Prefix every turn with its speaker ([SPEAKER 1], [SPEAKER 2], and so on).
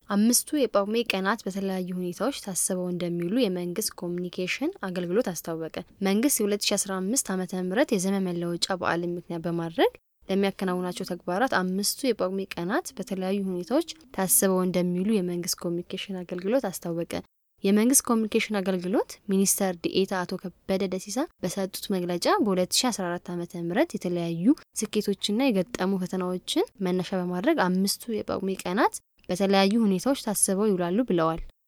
[SPEAKER 1] አምስቱ የጳጉሜ ቀናት በተለያዩ ሁኔታዎች ታስበው እንደሚውሉ የመንግስት ኮሚኒኬሽን አገልግሎት አስታወቀ። መንግስት የ2015 ዓመተ ምህረት የዘመን መለወጫ በዓልን ምክንያት በማድረግ ለሚያከናውናቸው ተግባራት አምስቱ የጳጉሜ ቀናት በተለያዩ ሁኔታዎች ታስበው እንደሚውሉ የመንግስት ኮሚኒኬሽን አገልግሎት አስታወቀ። የመንግስት ኮሚኒኬሽን አገልግሎት ሚኒስተር ዲኤታ አቶ ከበደ ደሲሳ በሰጡት መግለጫ በ2014 ዓመተ ምህረት የተለያዩ ስኬቶችና የገጠሙ ፈተናዎችን መነሻ በማድረግ አምስቱ የጳጉሜ ቀናት በተለያዩ ሁኔታዎች ታስበው ይውላሉ ብለዋል።